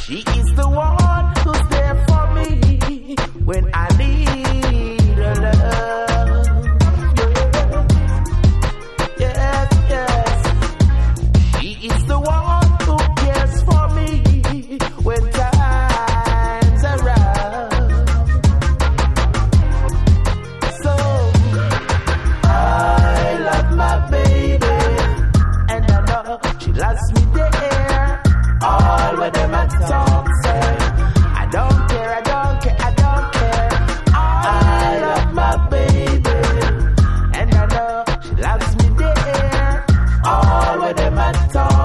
She is the one who's there for me when I need her love. Yes, yes. She is the one who cares for me when times are rough. So I love my baby, and I know she loves me there. All when them a talk, say I don't care, I don't care, I don't care. I love my baby, and I know she loves me there. All when them a talk.